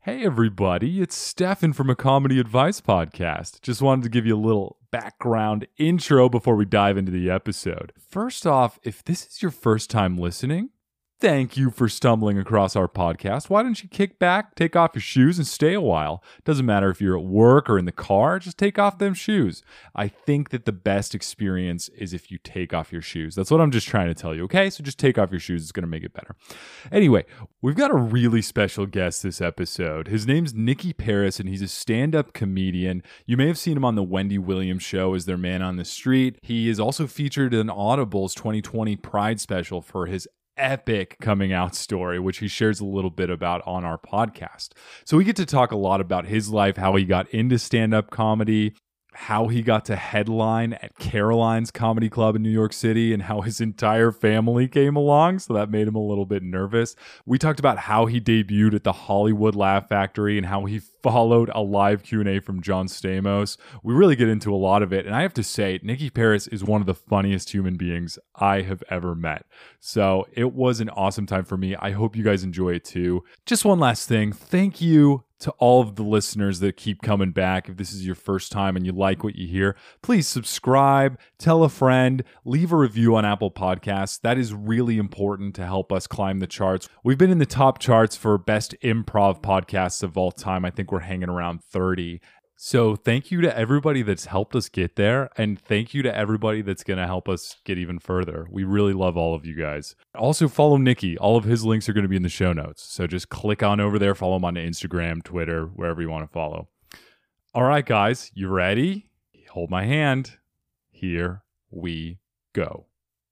Hey everybody, it's Stefan from A Comedy Advice Podcast. Just wanted to give you a little background intro before we dive into the episode. First off, if this is your first time listening, thank you for stumbling across our podcast. Why don't you kick back, take off your shoes, and stay a while? Doesn't matter if you're at work or in the car, just take off them shoes. I think that the best experience is if you take off your shoes. That's what I'm just trying to tell you, okay? So just take off your shoes. It's going to make it better. Anyway, we've got a really special guest this episode. His name's Nicky Paris, and he's a stand-up comedian. You may have seen him on the Wendy Williams Show as their man on the street. He is also featured in Audible's 2020 Pride special for his epic coming out story, which he shares a little bit about on our podcast. So we get to talk a lot about his life, how he got into stand-up comedy, how he got to headline at Caroline's Comedy Club in New York City, and how his entire family came along, so that made him a little bit nervous. We talked about how he debuted at the Hollywood Laugh Factory and how he followed a live Q&A from John Stamos. We really get into a lot of it, and I have to say, Nicky Paris is one of the funniest human beings I have ever met. So it was an awesome time for me. I hope you guys enjoy it too. Just one last thing. Thank you to all of the listeners that keep coming back. If this is your first time and you like what you hear, please subscribe, tell a friend, leave a review on Apple Podcasts. That is really important to help us climb the charts. We've been in the top charts for best improv podcasts of all time. I think we're hanging around 30. So thank you to everybody that's helped us get there, and thank you to everybody that's going to help us get even further. We really love all of you guys. Also, follow Nicky. All of his links are going to be in the show notes. So just click on over there, follow him on Instagram, Twitter, wherever you want to follow. All right, guys, you ready? Hold my hand. Here we go.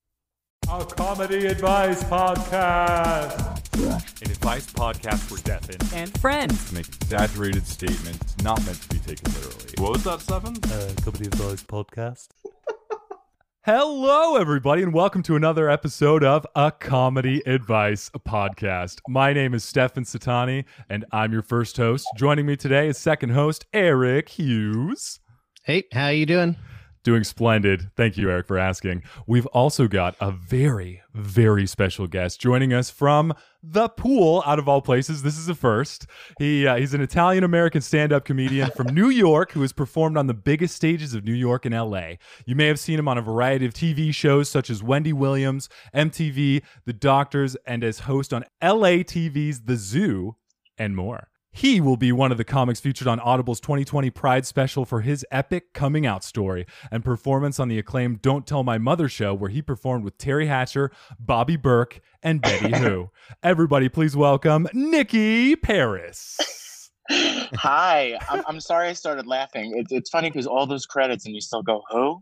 A Comedy Advice Podcast. An advice podcast for deafened and friends. Make exaggerated statements not meant to be taken literally. What was that, Stefan? Comedy Advice Podcast. Hello, everybody, and welcome to another episode of A Comedy Advice Podcast. My name is Stefan Satani, and I'm your first host. Joining me today is second host, Eric Hughes. Hey, how you doing? Doing splendid. Thank you, Eric, for asking. We've also got a very, very special guest joining us from the pool, out of all places. This is a first. He's an Italian-American stand-up comedian from New York who has performed on the biggest stages of New York and LA. You may have seen him on a variety of TV shows such as Wendy Williams, MTV, The Doctors, and as host on LA TV's The Zoo, and more. He will be one of the comics featured on Audible's 2020 Pride special for his epic coming out story and performance on the acclaimed Don't Tell My Mother show, where he performed with Terry Hatcher, Bobby Burke, and Betty Who. Everybody, please welcome Nicky Paris. Hi, I'm sorry I started laughing. It's funny because all those credits and you still go, who?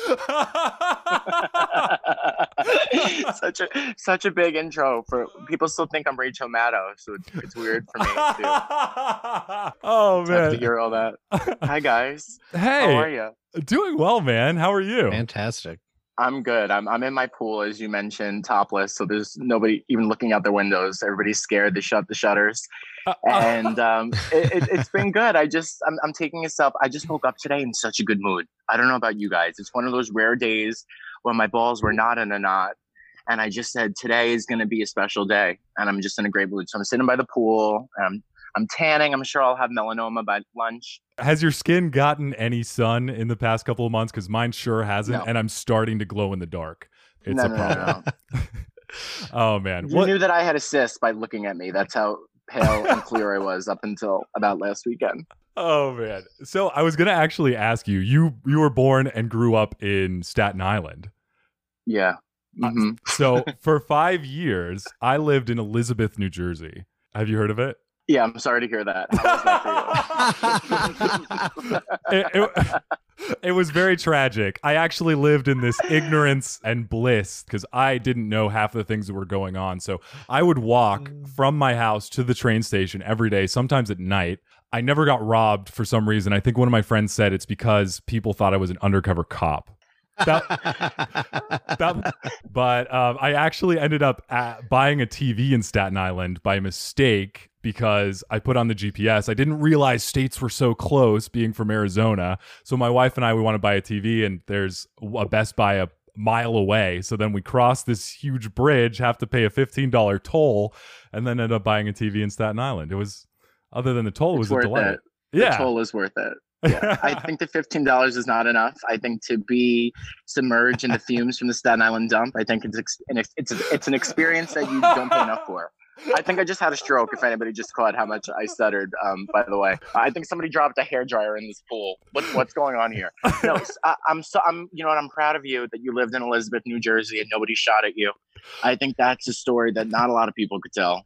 such a big intro for people. Still think I'm Rachel Maddow, so it's weird for me too. Oh man, to hear all that. Hi guys. Hey, how are you? Doing well, man. How are you? Fantastic. I'm good. I'm in my pool, as you mentioned, topless, so there's nobody even looking out their windows. Everybody's scared. They shut the shutters, and it's been good. I'm taking a self. I just woke up today in such a good mood. I don't know about you guys. It's one of those rare days when my balls were not in a knot, and I just said today is going to be a special day, and I'm just in a great mood. So I'm sitting by the pool. I'm tanning. I'm sure I'll have melanoma by lunch. Has your skin gotten any sun in the past couple of months? Because mine sure hasn't, No. and I'm starting to glow in the dark. It's No, a no, problem. no. Oh, man. You knew that I had a cyst by looking at me. That's how pale and clear I was up until about last weekend. Oh, man. So I was going to actually ask you, you were born and grew up in Staten Island. Yeah. Mm-hmm. So for 5 years, I lived in Elizabeth, New Jersey. Have you heard of it? Yeah, I'm sorry to hear that. How was that for you? It was very tragic. I actually lived in this ignorance and bliss because I didn't know half of the things that were going on. So I would walk from my house to the train station every day, sometimes at night. I never got robbed for some reason. I think one of my friends said it's because people thought I was an undercover cop. But I actually ended up buying a TV in Staten Island by mistake because I put on the GPS. I didn't realize states were so close, being from Arizona. So my wife and I, we want to buy a TV, and there's a Best Buy a mile away. So then we cross this huge bridge, have to pay a $15 toll, and then end up buying a TV in Staten Island. It was Other than the toll, it was a worth delight. it. Yeah. The toll is worth it. Yeah, I think the $15 is not enough. I think to be submerged in the fumes from the Staten Island dump, I think it's an experience that you don't pay enough for. I think I just had a stroke. If anybody just caught how much I stuttered, by the way, I think somebody dropped a hairdryer in this pool. What's going on here? No, I'm you know what? I'm proud of you that you lived in Elizabeth, New Jersey, and nobody shot at you. I think that's a story that not a lot of people could tell.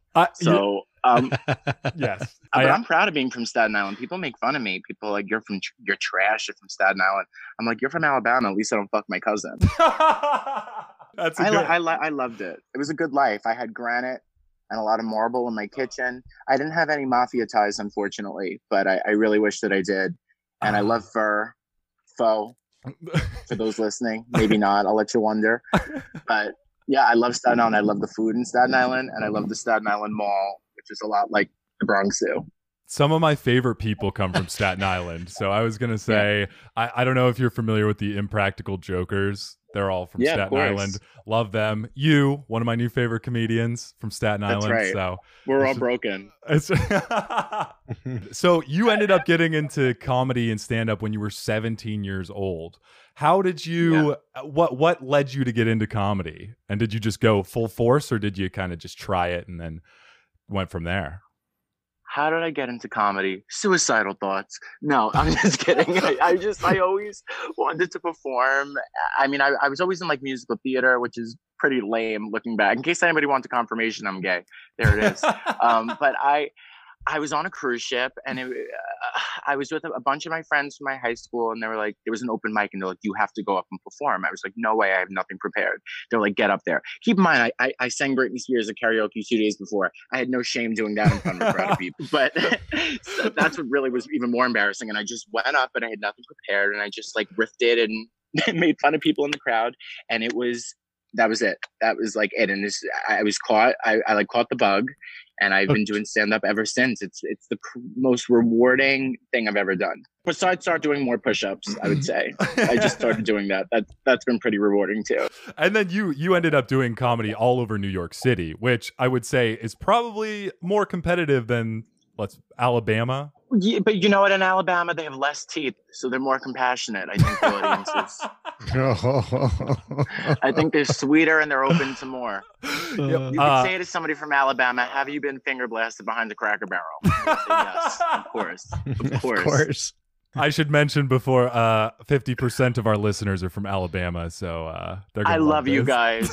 Yes, but I'm proud of being from Staten Island. People make fun of me. People are like, you're trash. You're from Staten Island. I'm like, you're from Alabama. At least I don't fuck my cousin. I loved it. It was a good life. I had granite and a lot of marble in my kitchen. I didn't have any mafia ties, unfortunately, but I really wish that I did. And I love faux, for those listening. Maybe not. I'll let you wonder. But yeah, I love Staten Island. I love the food in Staten Island, and I love the Staten Island Mall, which is a lot like the Bronx Zoo. Some of my favorite people come from Staten Island. So I was going to say, I don't know if you're familiar with the Impractical Jokers. They're all from Staten Island. Love them. You, one of my new favorite comedians from Staten Island. That's right. So we're all broken. So you ended up getting into comedy and stand-up when you were 17 years old. How did you, what led you to get into comedy? And did you just go full force, or did you kind of just try it and then went from there? How did I get into comedy? Suicidal thoughts. No, I'm just kidding. I always wanted to perform. I mean, I was always in like musical theater, which is pretty lame looking back. In case anybody wants a confirmation, I'm gay. There it is. But I was on a cruise ship, and I was with a bunch of my friends from my high school, and they were like, there was an open mic, and they're like, you have to go up and perform. I was like, no way, I have nothing prepared. They're like, get up there. Keep in mind, I sang Britney Spears at karaoke 2 days before. I had no shame doing that in front of a crowd of people. But so that's what really was even more embarrassing. And I just went up, and I had nothing prepared, and I just like riffed it and made fun of people in the crowd. And that was it. That was like it. And I was caught. I like caught the bug, and I've been doing stand up ever since. It's the most rewarding thing I've ever done. Besides, start doing more push-ups, I would say. I just started doing that. That's been pretty rewarding too. And then you ended up doing comedy all over New York City, which I would say is probably more competitive than Alabama. Yeah, but you know what? In Alabama, they have less teeth, so they're more compassionate. I think the audiences. I think they're sweeter and they're open to more. You could say to somebody from Alabama, "Have you been finger blasted behind the Cracker Barrel?" Say yes, of course. Of course. I should mention before, 50% of our listeners are from Alabama, so they're gonna love you guys.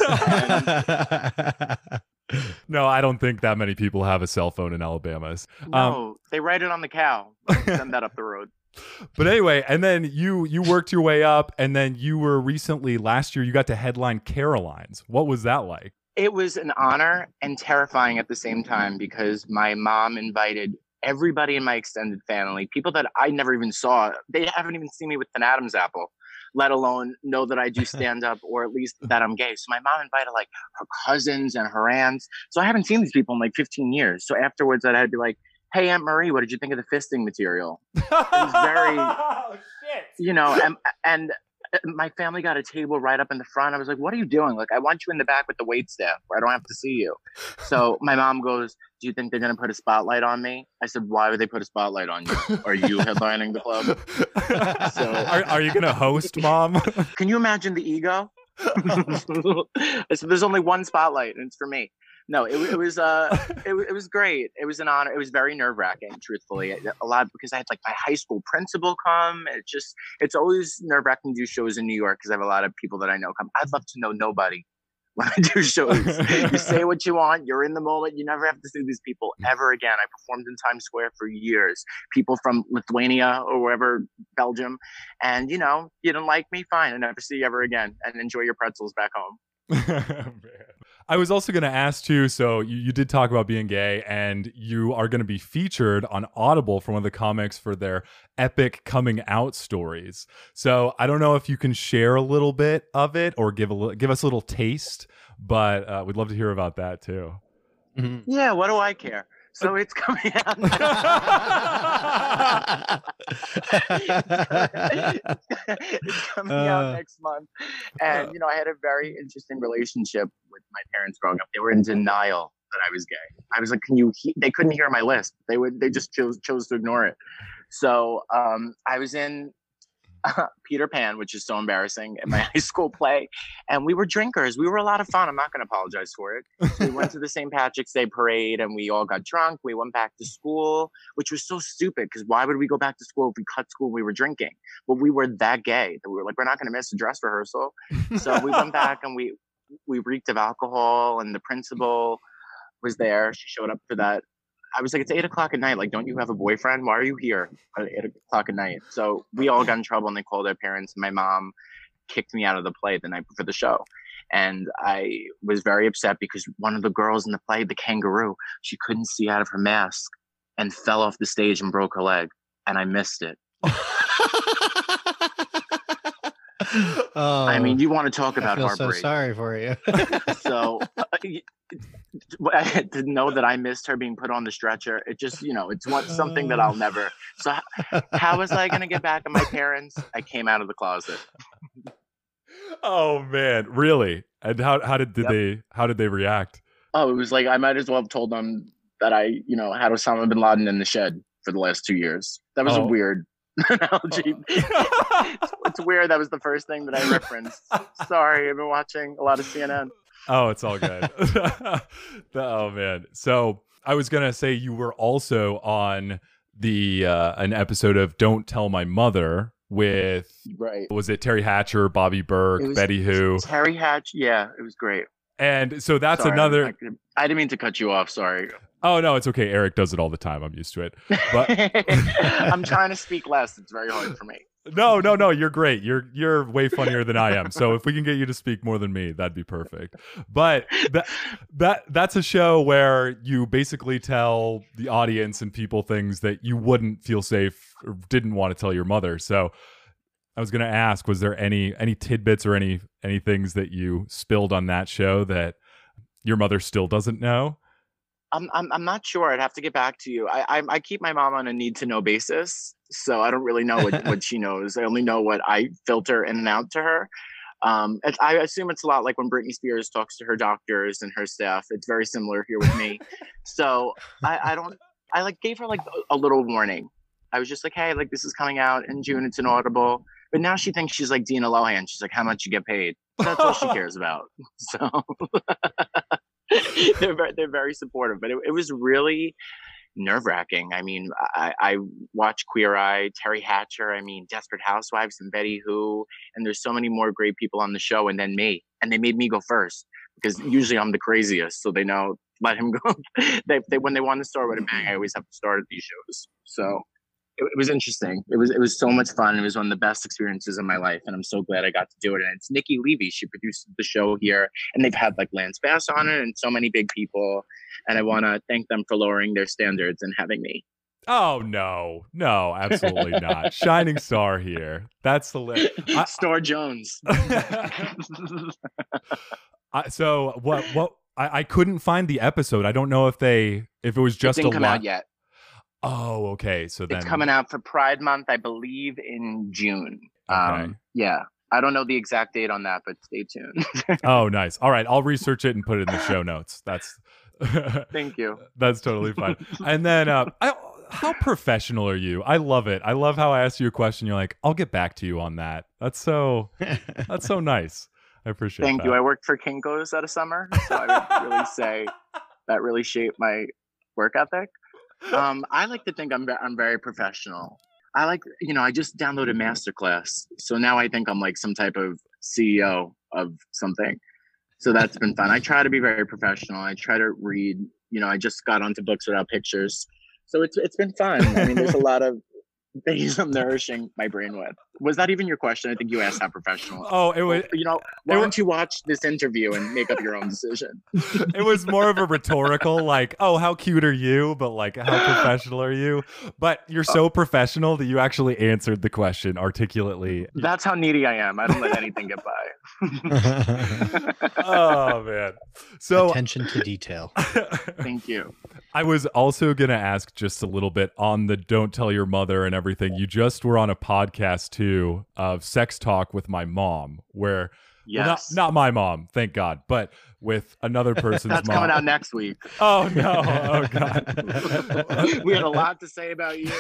No, I don't think that many people have a cell phone in Alabama. No, they write it on the cow. Send that up the road. But anyway, and then you worked your way up, and then you were recently, last year, you got to headline Caroline's. What was that like? It was an honor and terrifying at the same time, because my mom invited everybody in my extended family, people that I never even saw. They haven't even seen me with an Adam's apple, let alone know that I do stand up or at least that I'm gay. So my mom invited like her cousins and her aunts. So I haven't seen these people in like 15 years. So afterwards I had to be like, hey, Aunt Marie, what did you think of the fisting material? It was very, you know, and my family got a table right up in the front. I was like, what are you doing? Like, I want you in the back with the wait staff where I don't have to see you. So my mom goes, do you think they're going to put a spotlight on me? I said, why would they put a spotlight on you? Are you headlining the club? So, are you going to host, Mom? Can you imagine the ego? I said, there's only one spotlight and it's for me. No, it was great. It was an honor. It was very nerve-wracking, truthfully. A lot, because I had like my high school principal come. It's always nerve-wracking to do shows in New York because I have a lot of people that I know come. I'd love to know nobody when I do shows. You say what you want. You're in the moment. You never have to see these people ever again. I performed in Times Square for years. People from Lithuania or wherever, Belgium. And, you know, you didn't like me? Fine. I never see you ever again. And enjoy your pretzels back home. I was also going to ask too, so you did talk about being gay, and you are going to be featured on Audible for one of the comics for their epic coming out stories. So I don't know if you can share a little bit of it or give us a little taste, but we'd love to hear about that too. Mm-hmm. Yeah, what do I care? So it's coming out. It's coming out next month. And, you know, I had a very interesting relationship with my parents growing up. They were in denial that I was gay. I was like, they couldn't hear my lisp. They just chose to ignore it. So I was in Peter Pan, which is so embarrassing, at my high school play. And we were drinkers. We were a lot of fun. I'm not going to apologize for it. So we went to the St. Patrick's Day parade and we all got drunk. We went back to school, which was so stupid because why would we go back to school if we cut school and we were drinking? But we were that gay that we were like, we're not going to miss a dress rehearsal. So we went back and we reeked of alcohol, and the principal was there. She showed up for that. I was like, it's 8:00 at night. Like, don't you have a boyfriend? Why are you here at 8:00 at night? So we all got in trouble and they called our parents. My mom kicked me out of the play the night before the show. And I was very upset because one of the girls in the play, the kangaroo, she couldn't see out of her mask and fell off the stage and broke her leg. And I missed it. Oh, I mean, you want to talk about I feel heartbreak. so sorry for you. So to know that I missed her being put on the stretcher, it just, it's something that I'll never. So how was I going to get back at my parents? I came out of the closet. Oh man, really? And how did they react? Oh, it was like I might as well have told them that I, had Osama bin Laden in the shed for the last 2 years. That was a weird analogy. It's weird. That was the first thing that I referenced. Sorry, I've been watching a lot of CNN. Oh, it's all good. Oh man. So I was gonna say you were also on the an episode of Don't Tell My Mother with was it Terry Hatcher, Bobby Burke, Betty Who? Terry Hatch, yeah, it was great. And so that's sorry, another. I didn't mean to cut you off. Sorry. Oh no, it's okay. Eric does it all the time. I'm used to it. But I'm trying to speak less. It's very hard for me. No, you're great. You're way funnier than I am. So if we can get you to speak more than me, that'd be perfect. But that's a show where you basically tell the audience and people things that you wouldn't feel safe or didn't want to tell your mother. So I was going to ask, was there any tidbits or any things that you spilled on that show that your mother still doesn't know? I'm not sure. I'd have to get back to you. I keep my mom on a need to know basis, so I don't really know what she knows. I only know what I filter in and out to her. I assume it's a lot like when Britney Spears talks to her doctors and her staff. It's very similar here with me. So I gave her like a little warning. I was just like, hey, like this is coming out in June. It's an Audible. But now she thinks she's like Dina Lohan. She's like, how much you get paid? That's all she cares about. So they're very supportive. But it was really nerve-wracking. I mean, I watched Queer Eye, Terry Hatcher, Desperate Housewives and Betty Who, and there's so many more great people on the show, and then me. And they made me go first because usually I'm the craziest, so they know, let him go. They when they want to start with a bang, I always have to start at these shows. So it was interesting. It was so much fun. It was one of the best experiences of my life, and I'm so glad I got to do it. And it's Nikki Levy. She produced the show here, and they've had like Lance Bass on it and so many big people. And I want to thank them for lowering their standards and having me. Oh, no, absolutely not. Shining star here. That's hilarious. Star Jones. So what? I couldn't find the episode. I don't know if it was just it didn't come out yet. Oh, okay. So then it's coming out for Pride Month, I believe, in June. Okay. Yeah. I don't know the exact date on that, but stay tuned. Oh, nice. All right. I'll research it and put it in the show notes. That's Thank you. That's totally fine. And then how professional are you? I love it. I love how I ask you a question. You're like, I'll get back to you on that. That's so nice. I appreciate Thank that. you. I worked for Kinko's at a summer, so I would really say that really shaped my work ethic. I like to think I'm very professional. I just downloaded Masterclass. So now I think I'm like some type of CEO of something. So that's been fun. I try to be very professional. I try to read, I just got onto Books Without Pictures. So it's been fun. There's a lot of things I'm nourishing my brain with. Was that even your question? I think you asked how professional. Oh, it was. Why don't you watch this interview and make up your own decision? It was more of a rhetorical, like, oh, how cute are you? But like, how professional are you? But you're so professional that you actually answered the question articulately. That's how needy I am. I don't let anything get by. Oh, man. So attention to detail. Thank you. I was also going to ask just a little bit on the Don't Tell Your Mother and everything. You just were on a podcast too of Sex Talk with My Mom, where Well, Yes. not my mom, thank God, but with another person's That's mom. coming out next week. Oh no! Oh God! We had a lot to say about you.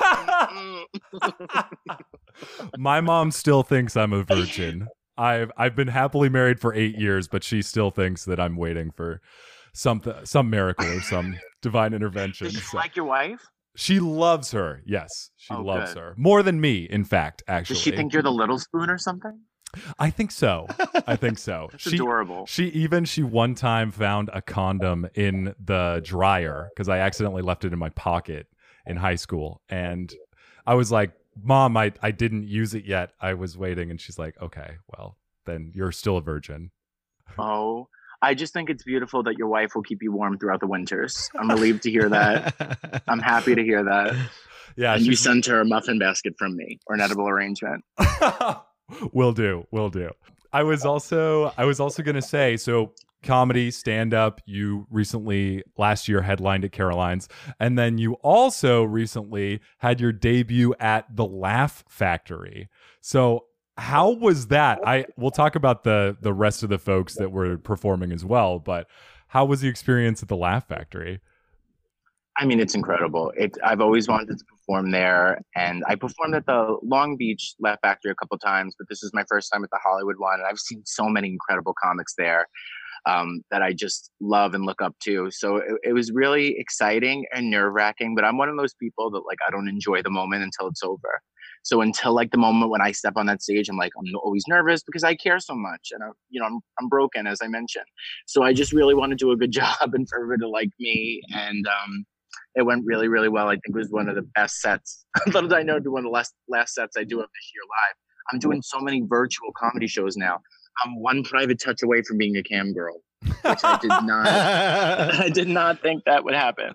My mom still thinks I'm a virgin. I've been happily married for 8 years, but she still thinks that I'm waiting for some miracle or some divine intervention. Does she So- like your wife? She loves her. Yes, she Oh, loves good. her more than me. In fact, actually, Does she think you're the little spoon or something? I think so. I think so. It's adorable. She one time found a condom in the dryer because I accidentally left it in my pocket in high school, and I was like, "Mom, I didn't use it yet. I was waiting." And she's like, "Okay, well, then you're still a virgin." Oh, I just think it's beautiful that your wife will keep you warm throughout the winters. I'm relieved to hear that. I'm happy to hear that. Yeah, And you sent her a muffin basket from me or an edible arrangement. Will do. I was also gonna say, so comedy, stand up, you recently last year headlined at Caroline's, and then you also recently had your debut at the Laugh Factory. So how was that? We'll talk about the rest of the folks that were performing as well, but how was the experience at the Laugh Factory? I mean, it's incredible. I've always wanted to perform there, and I performed at the Long Beach Laugh Factory a couple times, but this is my first time at the Hollywood one, and I've seen so many incredible comics there that I just love and look up to. So it was really exciting and nerve-wracking, but I'm one of those people that I don't enjoy the moment until it's over. So until the moment when I step on that stage, I'm always nervous because I care so much, and I'm broken, as I mentioned. So I just really want to do a good job and for everybody to like me, and it went really, really well. I think it was one of the best sets. Little did I know, one of the last sets I do of this year live. I'm doing so many virtual comedy shows now. I'm one private touch away from being a cam girl, which I did not. I did not think that would happen.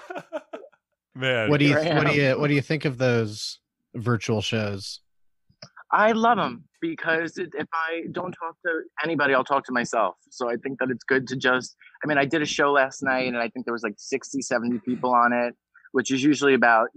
Man, What do you think of those virtual shows? I love them because if I don't talk to anybody, I'll talk to myself. So I think that it's good to I did a show last night and I think there was 60, 70 people on it, which is usually about,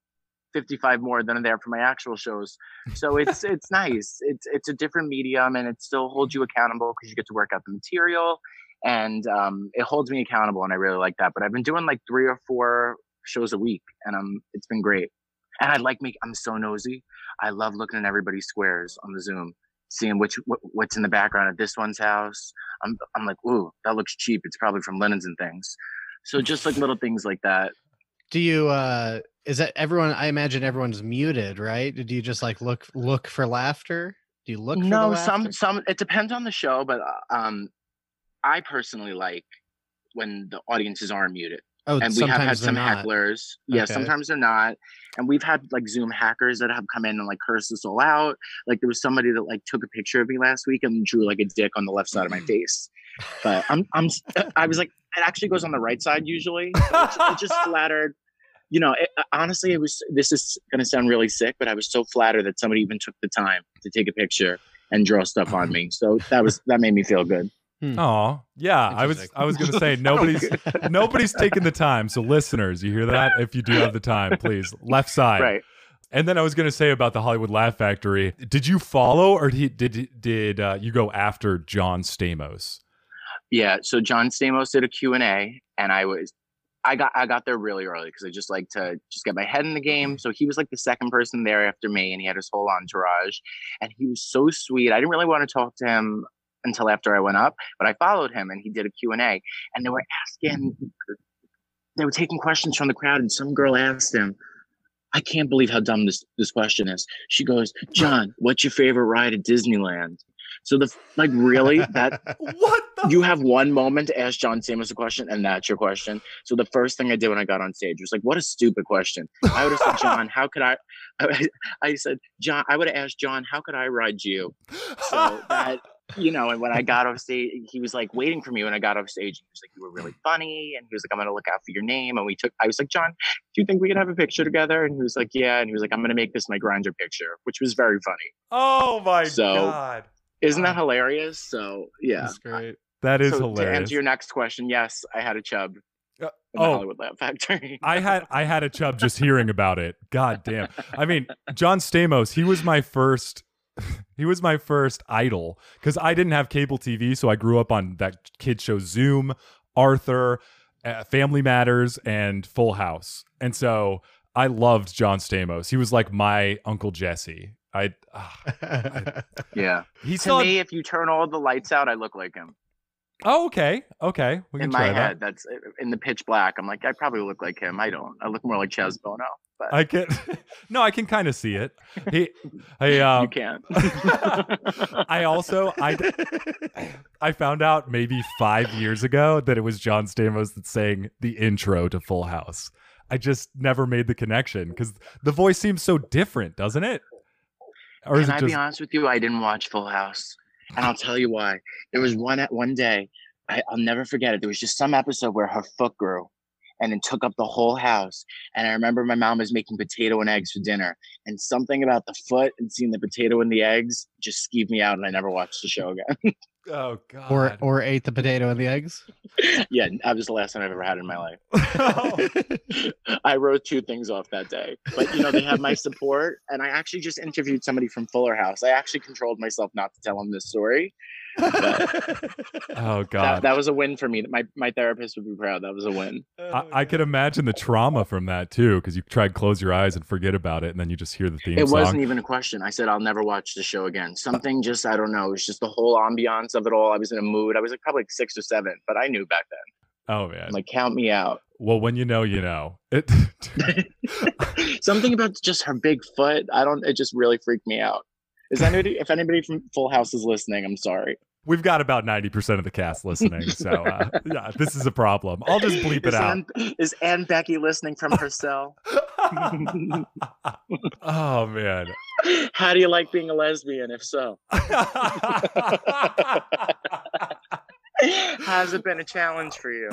55 more than are there for my actual shows. So it's nice. It's a different medium and it still holds you accountable because you get to work out the material and it holds me accountable. And I really like that. But I've been doing 3 or 4 shows a week and it's been great. And I'm so nosy. I love looking at everybody's squares on the Zoom, seeing what's in the background at this one's house. I'm like, ooh, that looks cheap. It's probably from Linens and Things. So just little things like that. Do you is that everyone? I imagine everyone's muted, right? Do you just look for laughter? Do you look for the laughter? some it depends on the show, but I personally like when the audiences are muted. Oh, and we have had some not. hecklers. Yeah, Okay. sometimes they're not. And we've had Zoom hackers that have come in and cursed us all out. There was somebody that took a picture of me last week and drew a dick on the left side of my face. But I was it actually goes on the right side usually. It just flattered. Honestly, this is going to sound really sick, but I was so flattered that somebody even took the time to take a picture and draw stuff on me. So that made me feel good. Oh, yeah. I was going to say nobody's taking the time. So listeners, you hear that? If you do have the time, please, left side. Right. And then I was going to say about the Hollywood Laugh Factory. Did you follow or did you go after John Stamos? Yeah. So John Stamos did a Q&A and I got there really early because I just like to just get my head in the game. So he was the second person there after me and he had his whole entourage and he was so sweet. I didn't really want to talk to him until after I went up, but I followed him and he did a Q&A and they were taking questions from the crowd and some girl asked him, I can't believe how dumb this question is. She goes, John, what's your favorite ride at Disneyland? So really that What the you have one moment to ask John Stamos a question and that's your question. So the first thing I did when I got on stage was what a stupid question. I would have said, John, how could I said, John, I would have asked John, how could I ride you? So that, and when I got off stage, he was waiting for me when I got off stage. He was you were really funny. And he was I'm going to look out for your name. And I was John, do you think we could have a picture together? And he was yeah. And he was I'm going to make this my Grindr picture, which was very funny. Oh my God. Isn't that hilarious? So yeah. That's great. That is So hilarious. to answer your next question, yes, I had a chub in the Hollywood Laugh Factory. I had a chub just hearing about it. God damn. I mean, John Stamos, he was my first he was my first idol because I didn't have cable TV, so I grew up on that kid show Zoom, Arthur, Family Matters, and Full House, and so I loved John Stamos. He was like my Uncle Jesse. Yeah. He's To me, if you turn all the lights out, I look like him. Oh, okay. We In can my try head, that. that's in the pitch black. I'm like, I probably look like him. I don't. I look more like Chaz Bono. But I can. No, I can kind of see it. you can't. I found out maybe 5 years ago that it was John Stamos that sang the intro to Full House. I just never made the connection because the voice seems so different, doesn't it? Or is Can it I just? be honest with you? I didn't watch Full House, and I'll tell you why. There was one day, I'll never forget it. There was just some episode where her foot grew, and it took up the whole house. And I remember my mom was making potato and eggs for dinner, and something about the foot and seeing the potato and the eggs just skeeved me out, and I never watched the show again. Oh God. Or ate the potato and the eggs. Yeah, that was the last time I've ever had it in my life. Oh. I wrote 2 things off that day, but they have my support. And I actually just interviewed somebody from Fuller House. I actually controlled myself not to tell him this story. Oh God. That was a win for me. My therapist would be proud. That was a win. I could imagine the trauma from that too, because you try and close your eyes and forget about it, and then you just hear the theme It song. wasn't even a question. I said I'll never watch the show again. Something just, I don't know. It was just the whole ambiance of it all. I was in a mood. I was like probably 6 or 7, but I knew back then. Oh man. I'm like, count me out. Well, when you know, you know. It. Something about just her big foot. It just really freaked me out. If anybody from Full House is listening, I'm sorry. We've got about 90% of the cast listening, so yeah, this is a problem. I'll just bleep it out. Is Ann Becky listening from her cell? Oh man. How do you like being a lesbian? If so, has it been a challenge for you?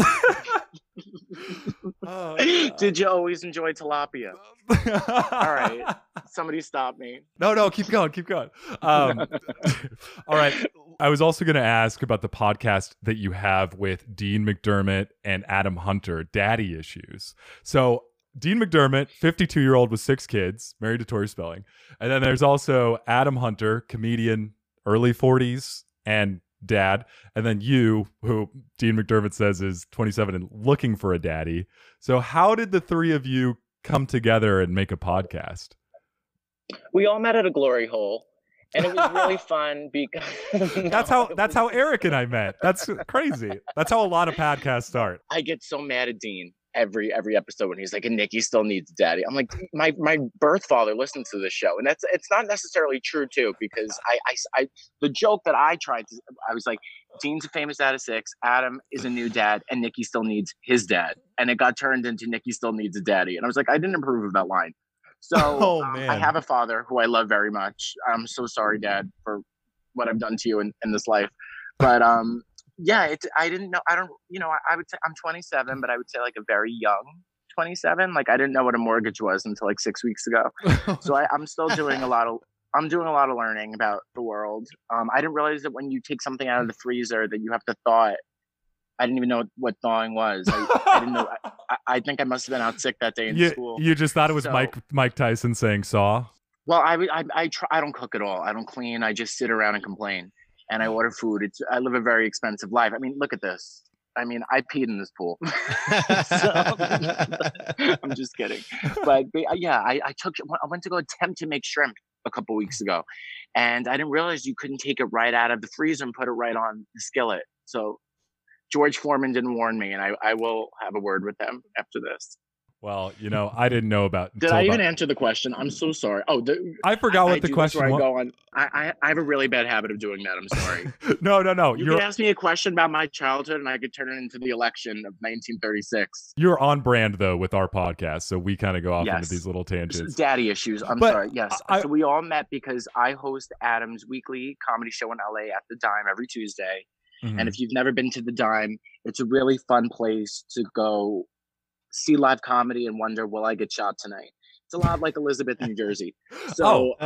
Oh, did you always enjoy tilapia? All right, somebody stop me. No, keep going. All right. I was also going to ask about the podcast that you have with Dean McDermott and Adam Hunter, Daddy Issues. So Dean McDermott, 52-year-old with 6 kids, married to Tori Spelling. And then there's also Adam Hunter, comedian, early 40s, and dad. And then you, who Dean McDermott says is 27 and looking for a daddy. So how did the 3 of you come together and make a podcast? We all met at a glory hole. And it was really fun because that's how Eric and I met. That's crazy. That's how a lot of podcasts start. I get so mad at Dean every episode when he's like, and Nikki still needs daddy. I'm like, my birth father listens to this show, and it's not necessarily true too, because I the joke that I was like, Dean's a famous dad of 6, Adam is a new dad, and Nikki still needs his dad, and it got turned into Nikki still needs a daddy, and I was like, I didn't approve of that line. So I have a father who I love very much. I'm so sorry, Dad, for what I've done to you in this life. But yeah, I didn't know. I would say I'm 27, but I would say like a very young 27. Like I didn't know what a mortgage was until like 6 weeks ago. So I'm still doing a lot of learning about the world. I didn't realize that when you take something out of the freezer that you have to thaw it. I didn't even know what thawing was. I didn't know. I think I must have been out sick that day in school. You just thought it was Mike Tyson saying "saw." Well, I don't cook at all. I don't clean. I just sit around and complain, and I order food. I live a very expensive life. I mean, look at this. I mean, I peed in this pool. I'm just kidding. But yeah, I went to go attempt to make shrimp a couple weeks ago, and I didn't realize you couldn't take it right out of the freezer and put it right on the skillet. So George Foreman didn't warn me, and I will have a word with them after this. Well, I didn't know about. Did I even answer the question? I'm so sorry. Oh, I forgot what the question was. Go on. I have a really bad habit of doing that. I'm sorry. No. You could ask me a question about my childhood, and I could turn it into the election of 1936. You're on brand though with our podcast, so we kind of go off into these little tangents. Daddy issues. I'm sorry. Yes. So we all met because I host Adam's weekly comedy show in LA at the Dime every Tuesday. Mm-hmm. And if you've never been to the Dime, it's a really fun place to go see live comedy and wonder, will I get shot tonight? It's a lot like Elizabeth, New Jersey. So,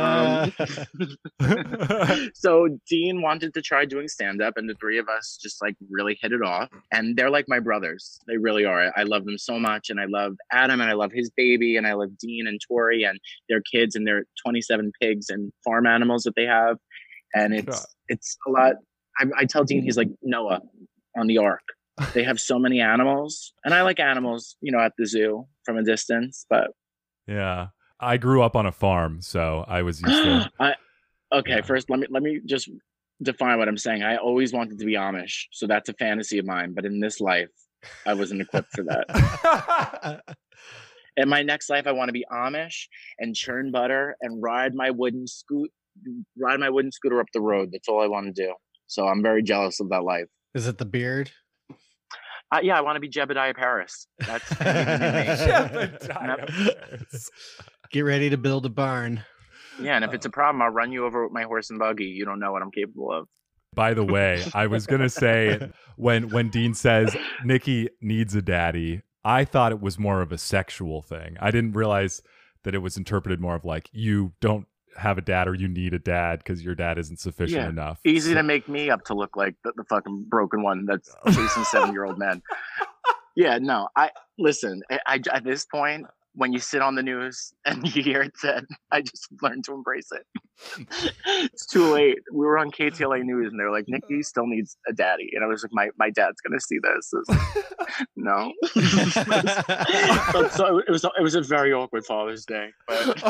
so Dean wanted to try doing stand-up, and the three of us just like really hit it off. And they're like my brothers. They really are. I love them so much, and I love Adam, and I love his baby, and I love Dean and Tori and their kids and their 27 pigs and farm animals that they have. And it's a lot. I tell Dean, he's like Noah on the Ark. They have so many animals, and I like animals, you know, at the zoo from a distance, but. Yeah, I grew up on a farm, so I was used to. First, let me just define what I'm saying. I always wanted to be Amish, so that's a fantasy of mine. But in this life, I wasn't equipped for that. In my next life, I want to be Amish and churn butter and ride my wooden scooter up the road. That's all I want to do. So I'm very jealous of that life. Is it the beard? Yeah, I want to be Jebediah Paris. That's Paris. Get ready to build a barn. Yeah, and if it's a problem, I'll run you over with my horse and buggy. You don't know what I'm capable of. By the way, I was going to say, when Dean says Nikki needs a daddy, I thought it was more of a sexual thing. I didn't realize that it was interpreted more of like, you don't have a dad or you need a dad because your dad isn't sufficient enough. Easy to make me up to look like the fucking broken one that's chasing 7-year-old men. Yeah, no, listen, I at this point, when you sit on the news and you hear it said, I just learned to embrace it. It's too late. We were on KTLA News and they're like, Nikki still needs a daddy. And I was like, my dad's going to see this. No. So it was a very awkward Father's Day. But...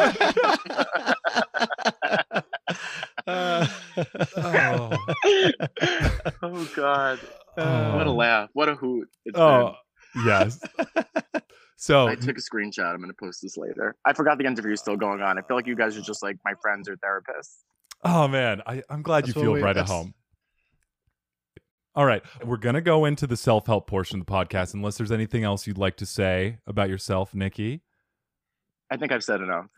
Oh, God. What a laugh. What a hoot. Yes. So I took a screenshot. I'm going to post this later. I forgot the interview is still going on. I feel like you guys are just like my friends or therapists. Oh, man. I'm glad you feel right at home. All right. We're going to go into the self-help portion of the podcast, unless there's anything else you'd like to say about yourself, Nikki. I think I've said enough.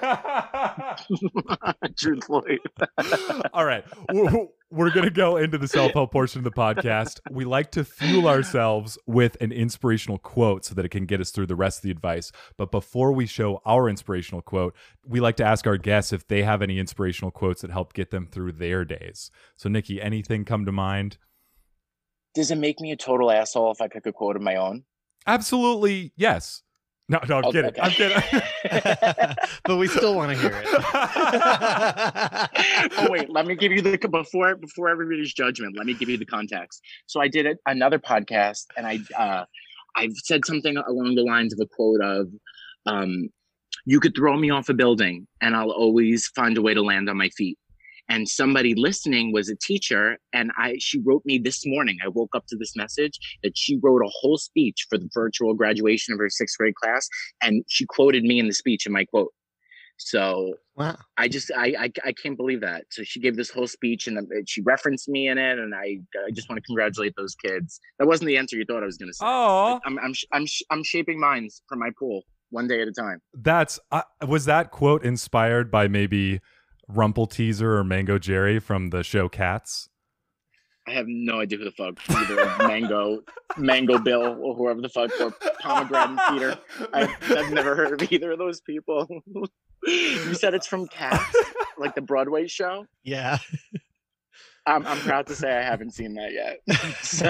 Truthfully. All right. We're going to go into the self-help portion of the podcast. We like to fuel ourselves with an inspirational quote so that it can get us through the rest of the advice. But before we show our inspirational quote, we like to ask our guests if they have any inspirational quotes that help get them through their days. So, Nikki, anything come to mind? Does it make me a total asshole if I pick a quote of my own? Absolutely, yes. No, I'm kidding. Okay. I'm kidding. But we still want to hear it. Oh, wait, let me give you before everybody's judgment, let me give you the context. So I did another podcast and I said something along the lines of a quote of, you could throw me off a building and I'll always find a way to land on my feet. And somebody listening was a teacher, and she wrote me this morning. I woke up to this message that she wrote a whole speech for the virtual graduation of her 6th grade class, and she quoted me in the speech in my quote. So wow. I can't believe that. So she gave this whole speech, and she referenced me in it, and I just want to congratulate those kids. That wasn't the answer you thought I was going to say. Oh, I'm shaping minds for my pool one day at a time. Was that quote inspired by maybe Rumple Teaser or Mango Jerry from the show Cats? I have no idea who the fuck either Mango Bill or whoever the fuck, or Pomegranate Peter. I've never heard of either of those people. You said it's from Cats, like the Broadway show? Yeah. I'm proud to say I haven't seen that yet. So,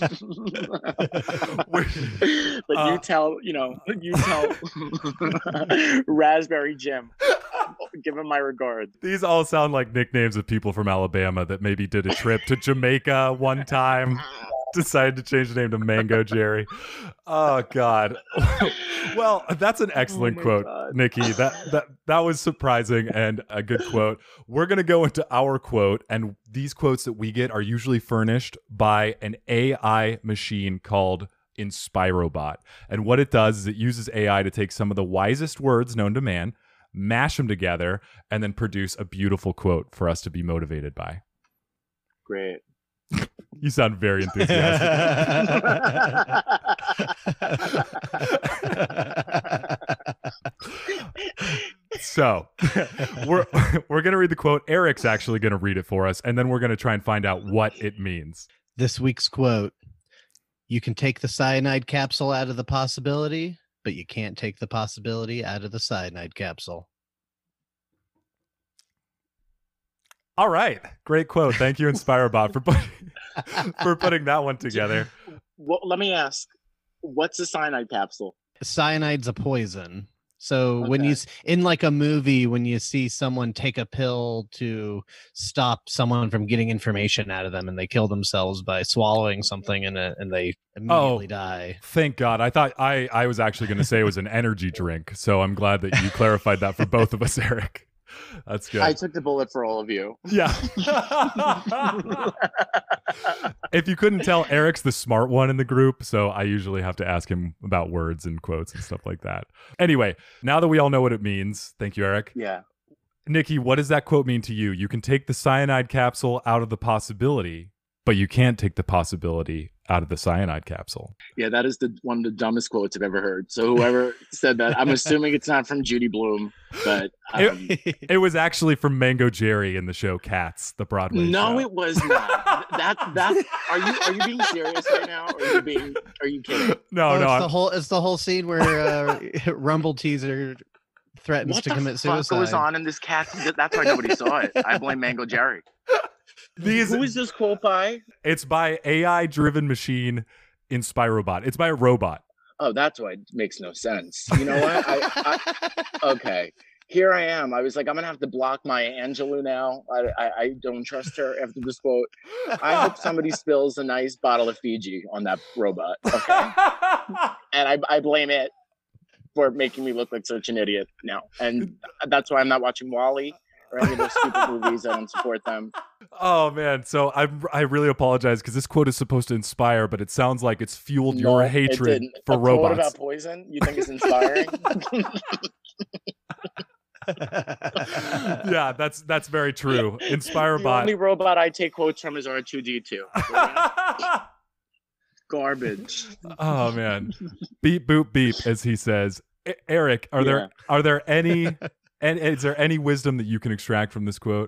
but you tell Raspberry Jim. Give him my regard. These all sound like nicknames of people from Alabama that maybe did a trip to Jamaica one time, decided to change the name to Mango Jerry. Oh, God. Well, that's an excellent quote, God. Nikki. That was surprising and a good quote. We're going to go into our quote, and these quotes that we get are usually furnished by an AI machine called Inspirobot. And what it does is it uses AI to take some of the wisest words known to man, mash them together, and then produce a beautiful quote for us to be motivated by. Great. You sound very enthusiastic. So we're going to read the quote. Eric's actually going to read it for us, and then we're going to try and find out what it means. This week's quote: you can take the cyanide capsule out of the possibility, but you can't take the possibility out of the cyanide capsule. All right. Great quote. Thank you, InspireBot, for putting that one together. Well, let me ask, what's a cyanide capsule? Cyanide's a poison. So when you in like a movie, when you see someone take a pill to stop someone from getting information out of them, and they kill themselves by swallowing something, and they immediately die. Thank God. I thought I was actually going to say it was an energy drink. So I'm glad that you clarified that for both of us, Eric. That's good. I took the bullet for all of you. Yeah. If you couldn't tell, Eric's the smart one in the group, so I usually have to ask him about words and quotes and stuff like that. Anyway, now that we all know what it means, thank you, Eric. Yeah. Nikki, what does that quote mean to you? You can take the cyanide capsule out of the possibility, but you can't take the possibility out of the cyanide capsule. Yeah, that is one of the dumbest quotes I've ever heard. So whoever said that, I'm assuming it's not from Judy Blume, but it was actually from Mango Jerry in the show Cats, the Broadway show. No, it was not. That are you being serious right now? Or are you kidding? No. It's the whole scene where Rumble Teaser threatens to commit suicide. What the fuck goes on in this Cats? That's why nobody saw it. I blame Mango Jerry. Who is this quote by? It's by AI-driven machine InspireBot. It's by a robot. Oh, that's why it makes no sense. You know what? Okay. Here I am. I was like, I'm going to have to block Maya Angelou now. I don't trust her after this quote. I hope somebody spills a nice bottle of Fiji on that robot. Okay. And I blame it for making me look like such an idiot now. And that's why I'm not watching WALL-E or any of those stupid movies. I don't support them. Oh man, so I really apologize because this quote is supposed to inspire, but it sounds like it's fueled your hatred for robots. Quote about poison? You think it's inspiring? Yeah, that's very true. InspireBot. The only robot I take quotes from is R2D2. Garbage. Oh man, beep boop beep, as he says. Eric, are there any? And is there any wisdom that you can extract from this quote?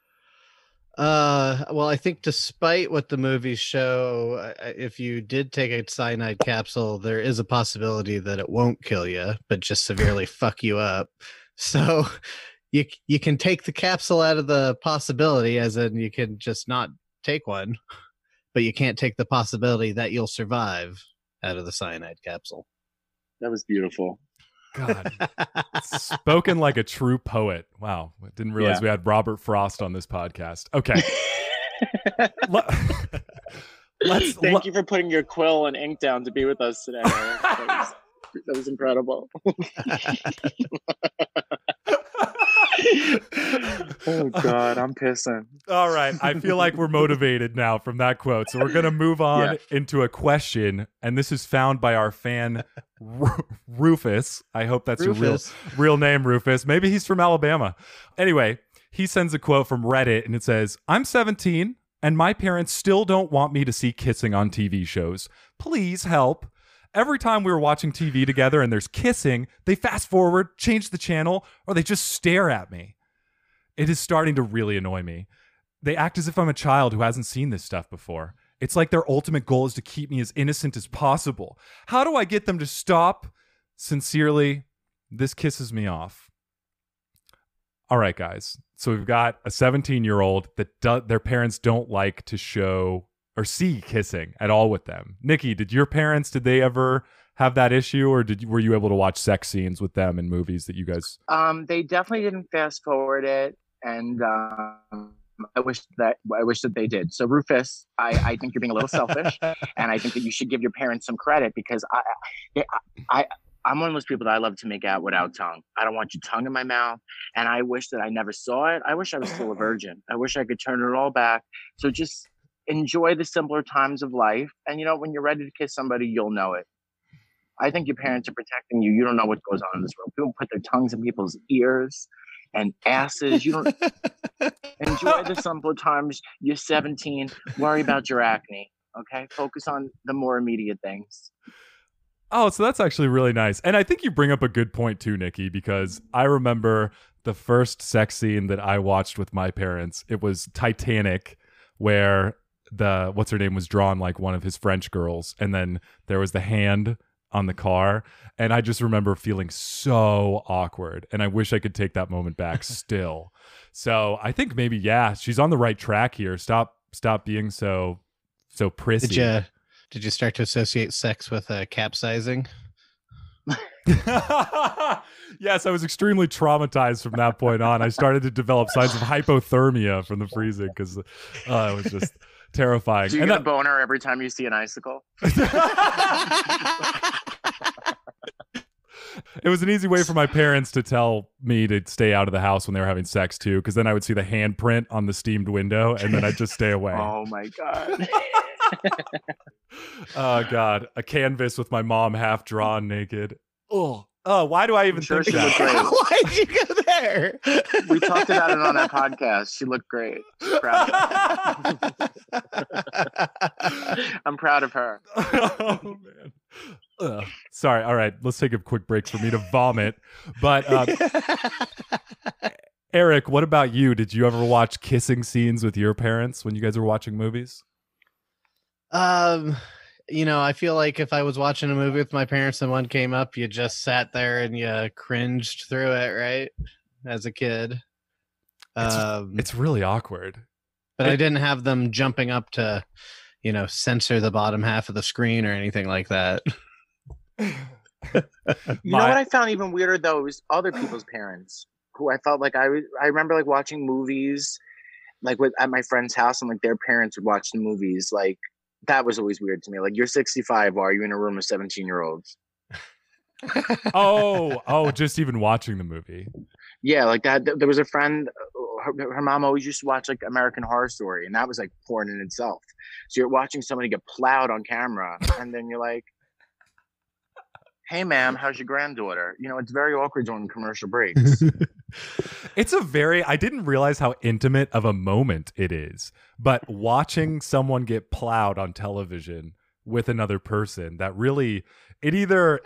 Well, I think despite what the movies show, if you did take a cyanide capsule, there is a possibility that it won't kill you, but just severely fuck you up. So you can take the capsule out of the possibility, as in you can just not take one, but you can't take the possibility that you'll survive out of the cyanide capsule. That was beautiful. God, spoken like a true poet. Wow, I didn't realize we had Robert Frost on this podcast. Okay. Thank you for putting your quill and ink down to be with us today. That was incredible. Oh God, I'm pissing. All right, I feel like we're motivated now from that quote, so we're gonna move on into a question, and this is found by our fan Rufus. I hope that's your real name, Rufus. Maybe he's from Alabama. Anyway, he sends a quote from Reddit, and it says, "I'm 17, and my parents still don't want me to see kissing on TV shows. Please help. Every time we were watching TV together and there's kissing, they fast forward, change the channel, or they just stare at me. It is starting to really annoy me. They act as if I'm a child who hasn't seen this stuff before. It's like their ultimate goal is to keep me as innocent as possible. How do I get them to stop? Sincerely, this kisses me off." All right, guys. So we've got a 17-year-old that their parents don't like to show or see kissing at all with them. Nikki, did they ever have that issue, or were you able to watch sex scenes with them in movies that you guys? They definitely didn't fast forward it, and I wish that they did. So Rufus, I think you're being a little selfish, and I think that you should give your parents some credit, because I'm one of those people that I love to make out without tongue. I don't want your tongue in my mouth, and I wish that I never saw it. I wish I was still a virgin. I wish I could turn it all back. So just enjoy the simpler times of life, and when you're ready to kiss somebody, you'll know it. I think your parents are protecting you. You don't know what goes on in this room. People put their tongues in people's ears and asses. You don't enjoy the simpler times. You're 17. Worry about your acne. Okay, focus on the more immediate things. Oh, so that's actually really nice. And I think you bring up a good point too, Nikki, because I remember the first sex scene that I watched with my parents. It was Titanic, where what's her name was drawn like one of his French girls, and then there was the hand on the car. And I just remember feeling so awkward. And I wish I could take that moment back still. So I think maybe, yeah, she's on the right track here. Stop being so prissy. Did you start to associate sex with capsizing? Yes, I was extremely traumatized from that point on. I started to develop signs of hypothermia from the freezing because it was just terrifying. Do you get a boner every time you see an icicle? It was an easy way for my parents to tell me to stay out of the house when they were having sex too, because then I would see the handprint on the steamed window and then I'd just stay away. Oh my God. Oh God, a canvas with my mom half drawn naked. Oh, why do I even think she that? looked great. Why'd you go there? We talked about it on that podcast. She looked great. I'm proud of her. Oh man. Ugh. Sorry. All right, let's take a quick break for me to vomit. But Eric, what about you? Did you ever watch kissing scenes with your parents when you guys were watching movies? I feel like if I was watching a movie with my parents and one came up, you just sat there and you cringed through it, right? As a kid. It's really awkward. But I didn't have them jumping up to, censor the bottom half of the screen or anything like that. You know what I found even weirder though was other people's parents who I felt like I remember like watching movies like at my friend's house and like their parents would watch the movies. Like that was always weird to me. Like you're 65, why are you in a room of 17-year-olds? Just even watching the movie. Yeah, like that. There was a friend, her mom always used to watch like American Horror Story, and that was like porn in itself. So you're watching somebody get plowed on camera, and then you're like, hey ma'am, how's your granddaughter? It's very awkward during commercial breaks. I didn't realize how intimate of a moment it is, but watching someone get plowed on television with another person, that really, it either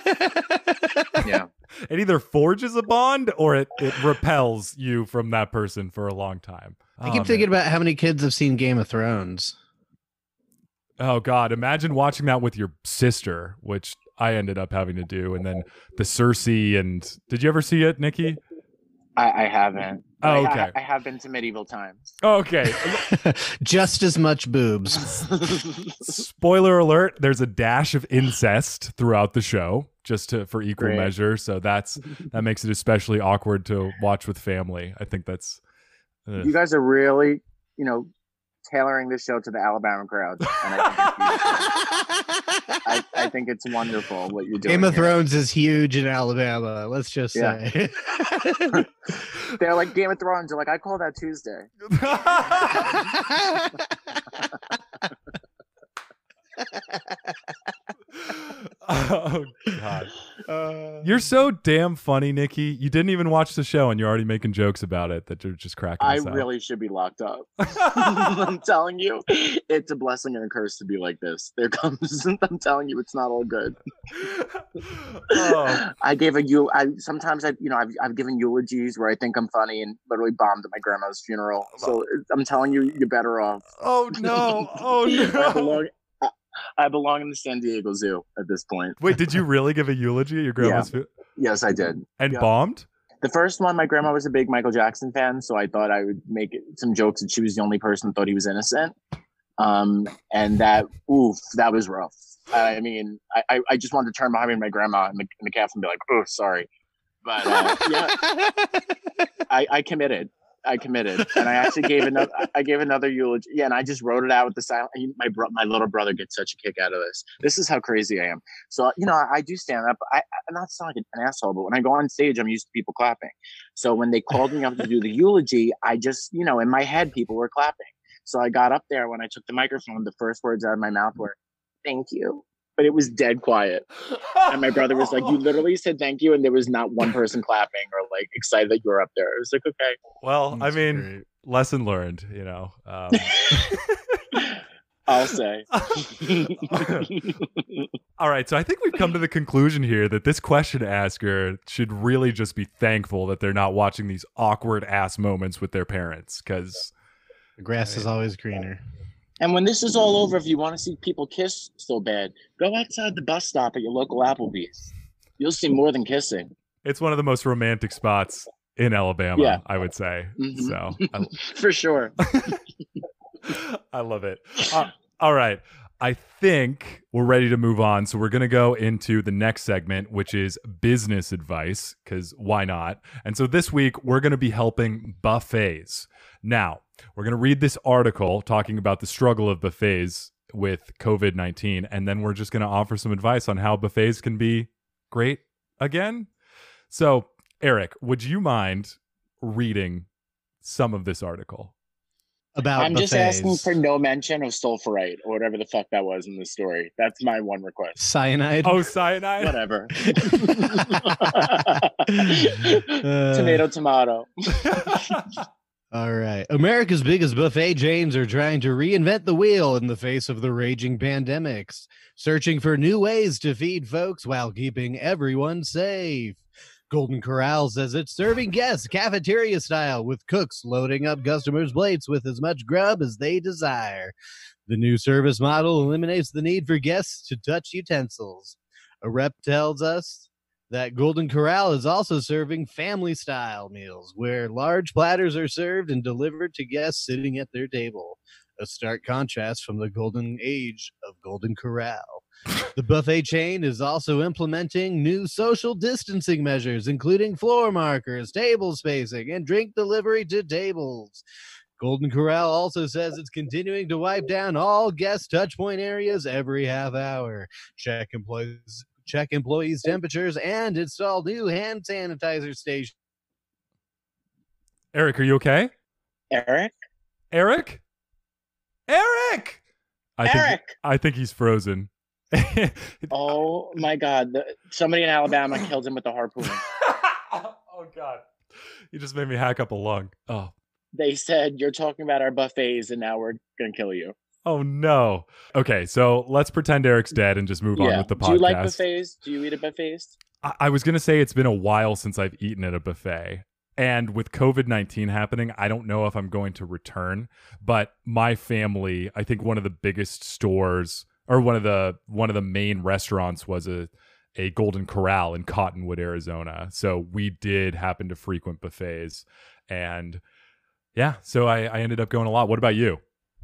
forges a bond or it repels you from that person for a long time. I keep thinking about how many kids have seen Game of Thrones. Oh God, imagine watching that with your sister, which I ended up having to do, and then the Cersei and did you ever see it, Nikki? I haven't. Oh, okay. I have been to medieval times. Okay. Just as much boobs. Spoiler alert, there's a dash of incest throughout the show, just for equal measure. So that makes it especially awkward to watch with family. I think that's... You guys are really, tailoring this show to the Alabama crowd. And I think it's wonderful what you're doing. Game of Thrones is huge in Alabama. Let's just say. They're like Game of Thrones. They're like, I call that Tuesday. Oh God. You're so damn funny, Nikki. You didn't even watch the show and you're already making jokes about it that you're just cracking us out. Really should be locked up. I'm telling you, it's a blessing and a curse to be like this. I'm telling you, it's not all good. I've given eulogies where I think I'm funny and literally bombed at my grandma's funeral. So I'm telling you, you're better off. Oh no. Oh no. I belong in the San Diego Zoo at this point. Wait, did you really give a eulogy at your grandma's funeral? Yes, I did. And bombed? The first one, my grandma was a big Michael Jackson fan, so I thought I would make some jokes that she was the only person who thought he was innocent. And that was rough. I mean, I just wanted to turn behind me and my grandma in the cafe and be like, oh, sorry. But I committed. And I actually gave another eulogy. Yeah, and I just wrote it out with the silent. My little brother gets such a kick out of this. This is how crazy I am. So I do stand up. I'm not sound like an asshole, but when I go on stage, I'm used to people clapping. So when they called me up to do the eulogy, I just in my head people were clapping. So I got up there when I took the microphone. The first words out of my mouth were, "Thank you." But it was dead quiet. And my brother was like, you literally said thank you, and there was not one person clapping or like excited that you were up there. It was like, okay. Well, that's great. Lesson learned, I'll say. All right, so I think we've come to the conclusion here that this question asker should really just be thankful that they're not watching these awkward ass moments with their parents, because the grass is always greener. And when this is all over, if you want to see people kiss so bad, go outside the bus stop at your local Applebee's. You'll see more than kissing. It's one of the most romantic spots in Alabama, Yeah. I would say. Mhm. So For sure. I love it. All right. I think we're ready to move on. So we're going to go into the next segment, which is business advice, because why not? And so this week, we're going to be helping buffets. Now, we're going to read this article talking about the struggle of buffets with COVID-19, and then we're just going to offer some advice on how buffets can be great again. So, Eric, would you mind reading some of this article? About I'm buffets. just asking for no mention of sulfurite or whatever the fuck that was in the story. That's my one request. Cyanide. Oh, cyanide? Whatever. Tomato. All right. America's biggest buffet chains are trying to reinvent the wheel in the face of the raging pandemics, searching for new ways to feed folks while keeping everyone safe. Golden Corral says it's serving guests cafeteria style, with cooks loading up customers' plates with as much grub as they desire. The new service model eliminates the need for guests to touch utensils. A rep tells us that Golden Corral is also serving family-style meals, where large platters are served and delivered to guests sitting at their table. A stark contrast from the golden age of Golden Corral. The buffet chain is also implementing new social distancing measures, including floor markers, table spacing, and drink delivery to tables. Golden Corral also says it's continuing to wipe down all guest touchpoint areas every half hour, check employees' temperatures, and install new hand sanitizer stations. Eric, are you okay? Eric? Eric? I think he's frozen. Oh my God. Somebody in Alabama killed him with a harpoon. Oh God. You just made me hack up a lung. Oh. They said, you're talking about our buffets and now we're going to kill you. Oh no. Okay, so let's pretend Eric's dead and just move on with the podcast. Do you like buffets? Do you eat at buffets? I was going to say it's been a while since I've eaten at a buffet. And with COVID-19 happening, I don't know if I'm going to return. But my family, I think one of the biggest stores, or one of the main restaurants, was a Golden Corral in Cottonwood, Arizona. So we did happen to frequent buffets. And yeah, so I ended up going a lot. What about you?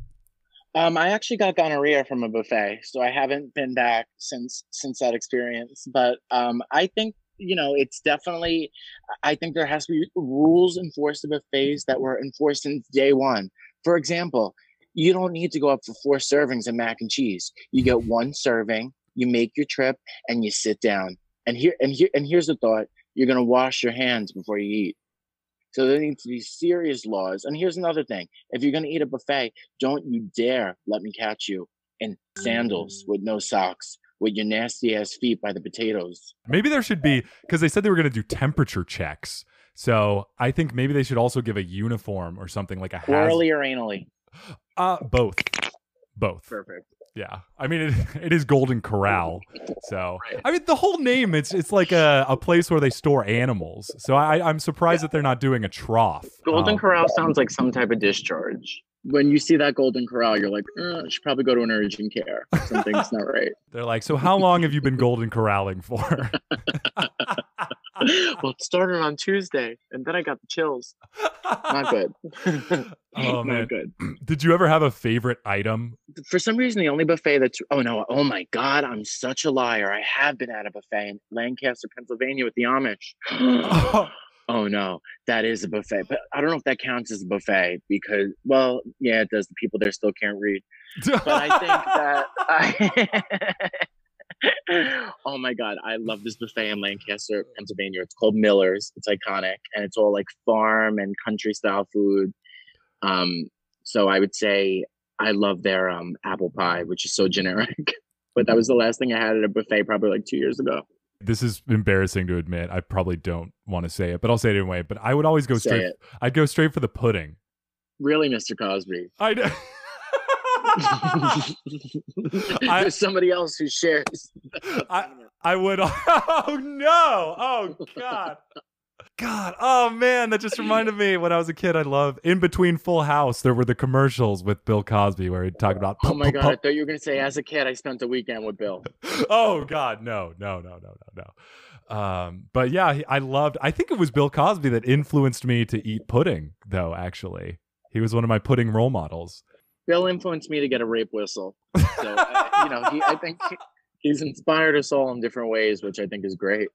I actually got gonorrhea from a buffet, so I haven't been back since that experience. But I think, it's definitely, I think there has to be rules enforced at buffets that were enforced since day one. For example, you don't need to go up for 4 servings of mac and cheese. You get 1 serving, you make your trip, and you sit down. And here's the thought: you're gonna wash your hands before you eat. So there needs to be serious laws. And here's another thing: if you're gonna eat a buffet, don't you dare let me catch you in sandals with no socks, with your nasty ass feet by the potatoes. Maybe there should be, because they said they were going to do temperature checks. So I think maybe they should also give a uniform or something, like a orally or anally. Both. Perfect. Yeah. I mean, it is Golden Corral. So, I mean, the whole name, it's like a place where they store animals. So I'm surprised that they're not doing a trough. Golden Corral sounds like some type of discharge. When you see that Golden Corral, you're like, I should probably go to an urgent care. Something's not right. They're like, so how long have you been Golden Corralling for? Well, it started on Tuesday, and then I got the chills. Not good. Oh, man. Not good. Did you ever have a favorite item? For some reason, the only buffet that's... Oh, my God, I'm such a liar. I have been at a buffet in Lancaster, Pennsylvania with the Amish. Oh, no, that is a buffet. But I don't know if that counts as a buffet because, well, yeah, it does. The people there still can't read. But I think that... Oh, my God. I love this buffet in Lancaster, Pennsylvania. It's called Miller's. It's iconic. And it's all like farm and country style food. So I would say I love their apple pie, which is so generic. But that was the last thing I had at a buffet probably like 2 years ago. This is embarrassing to admit. I probably don't want to say it, but I'll say it anyway. But I would always go straight. I'd go straight for the pudding. Really, Mr. Cosby? I know. There's somebody else who shares. I would. Oh no! Oh God! God, oh man, that just reminded me when I was a kid. I loved In Between Full House. There were the commercials with Bill Cosby where he'd talk about. Oh my God, I thought you were gonna say as a kid I spent a weekend with Bill. Oh God, no. But yeah, I think it was Bill Cosby that influenced me to eat pudding, though. Actually, he was one of my pudding role models. Bill influenced me to get a rape whistle. So I think he's inspired us all in different ways, which I think is great.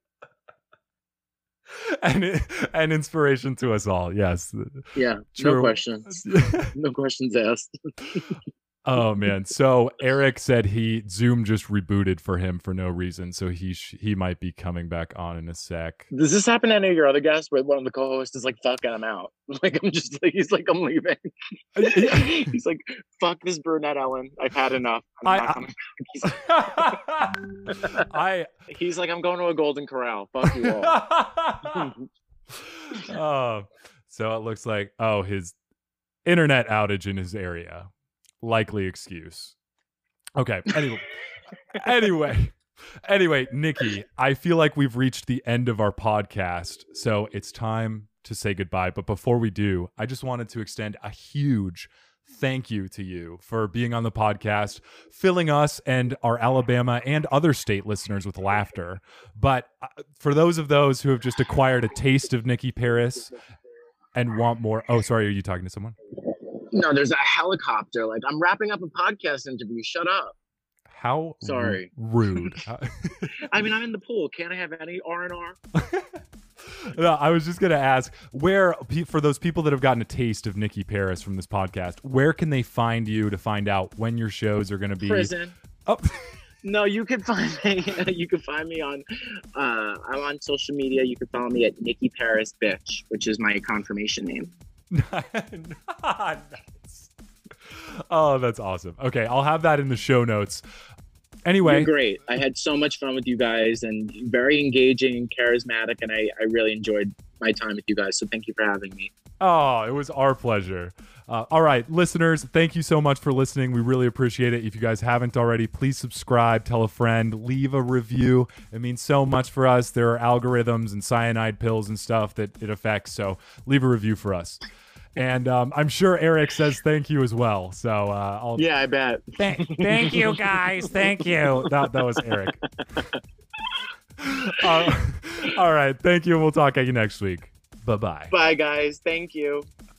And inspiration to us all. Yes. Yeah. True. No questions. No questions asked. Oh man. So Eric said Zoom just rebooted for him for no reason. So he might be coming back on in a sec. Does this happen to any of your other guests where one of the co-hosts is like, fuck, I'm out? Like, he's like, I'm leaving. He's like, fuck this brunette Ellen. I've had enough. I'm not coming back. He's like, I'm going to a Golden Corral. Fuck you all. So it looks like, his internet outage in his area. Likely excuse. Okay. Anyway, Nikki, I feel like we've reached the end of our podcast, so it's time to say goodbye. But before we do, I just wanted to extend a huge thank you to you for being on the podcast, filling us and our Alabama and other state listeners with laughter. But for those who have just acquired a taste of Nikki Paris and want more. Oh, sorry. Are you talking to someone? No, there's a helicopter. Like, I'm wrapping up a podcast interview. Shut up. How rude. I mean, I'm in the pool. Can't I have any R&R? No, I was just going to ask, where, for those people that have gotten a taste of Nikki Paris from this podcast, where can they find you to find out when your shows are going to be? Prison. Oh. No, you can find me. You can find me on. I'm on social media. You can follow me at Nikki Paris Bitch, which is my confirmation name. Nice. Oh, that's awesome. Okay, I'll have that in the show notes. Anyway, you're great. I had so much fun with you guys, and very engaging and charismatic, and I really enjoyed my time with you guys. So thank you for having me. Oh, it was our pleasure. All right, listeners, thank you so much for listening. We really appreciate it. If you guys haven't already, please subscribe, tell a friend, leave a review. It means so much for us. There are algorithms and cyanide pills and stuff that it affects, so leave a review for us. And I'm sure Eric says thank you as well. So yeah, I bet. Thank you, guys. Thank you. That was Eric. All right. Thank you. We'll talk at you next week. Bye-bye. Bye, guys. Thank you.